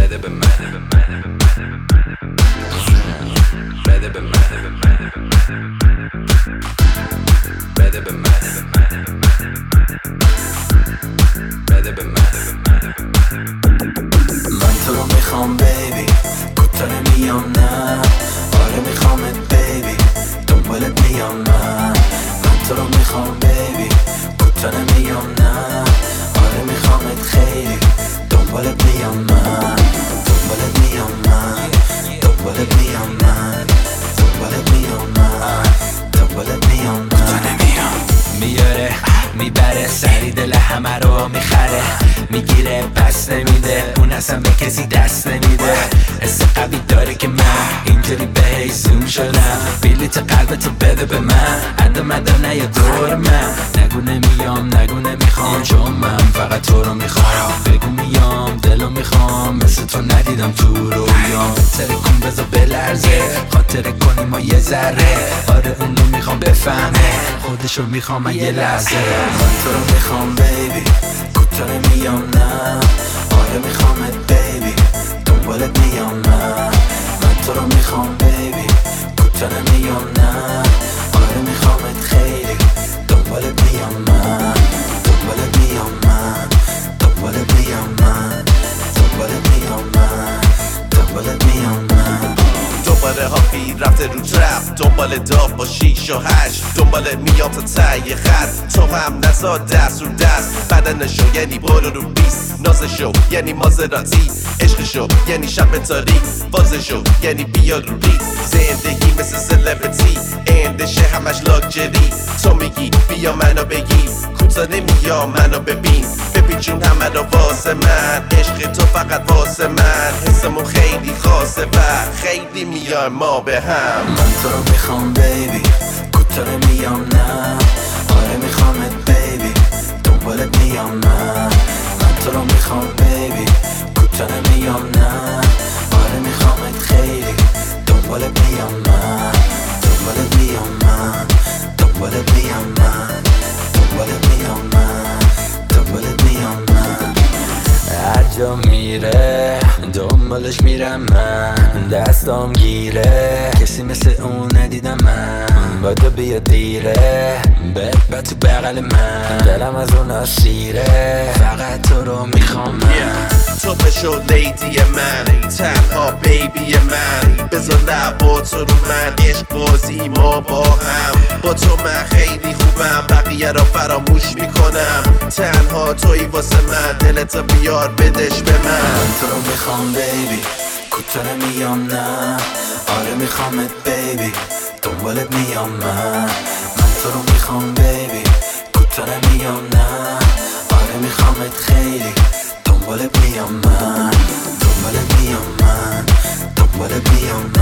بده به من، بده به من، بده به من، بده به من. من تو رو میخوام بیبی، کوتا نمیام نه. آره میخوامت بیبی، دنبالت میام من تو رو میخوام بیبی، کوتا نمیام نه. آره میخوامت خیلی، دنبالت میام من، دنبالت میام من، دنبالت میام من، دنبالت میام من، دنبالت میام من. کوتا نمیام. میاره میبره سری دل همه رو میخره، میگیره پس نمیده، اون اصلا به کسی دست نمیده. حس قوی داره که من اینجوری بهش زوم شدم. بلیت قلبتو بده به من، عدم نیا دور من. نگو نمیام نگو نمیخوام، چون من فقط تو رو میخوام. بگو میام دلو میخوام، مثل تو ندیدم تو رویام. بهتره کن بذار بلرزه، خاطره کنی ما یه ذره. آره اونو میخوام بفهمه، خودشو میخوام من یه لحظه. من تو رو میخوام بیبی، کوتا نمیام نه. آره میخوامت بیبی، دنبالت میام من تو رو میخوام بیبی، کوتا نمیام نه. آره میخوامت خیلی، دنبالت میام من، دنبالت میام من، دنبالت میام من، دنبالت میام من، دنبالت میام من. دوباره هاپی رفته رو ترپ، دنبال داف با 6 و 8. دنبال میام تا تایی خط، تو هم نزار دست رو دست. بدنشو یعنی برو رو 20، نازشو یعنی مازراتی، عشقشو یعنی شب تاریک، بازشو یعنی بیا رو ریز. زندگی مثل سلبریتی، اندشه همش لاکچری. تو میگی بیا منو بگیر، کوتا نمیام منو ببین. ببین جون همه رو واسه من، عشق تو فقط واسه من. حسمون خیلی خاصه و خیلی میایم ما به هم. من تو رو میخوام بیبی، کوتا نمیام نه. آره میخوامت بیبی، دنبالت میام من تو رو میخوام بیبی، کوتا نمیام نه. آره میخوامت خیلی، دنبالت میام من، دنبالت میام من، دنبالت میام من، دنبالت میام من، دنبالت میام من. هر جا میره دنبالش میرم من، دستام گیره کسی مثل اون ندیدم من. باید بیا دیره بد تو بغل من، دلم از اون اسیره، فقط تو رو میخوام من. تو بشو لیدی من، تنها بیبی من. بذار لباتو رو من، عشق بازی ما با هم. با تو من خیلی خوبم، بقیه را فراموش میکنم. تنها توی واسه من، دلتو بیار بدش به من. تو رو میخوام بیبی، کوتا نمیام نه. آره میخوامت بیبی، دنبالت میام من تو رو میخوام بیبی، کوتا نمیام نه. آره میخوامت خیلی، دنبالت میام من، دنبالت میام من، دنبالت میام من.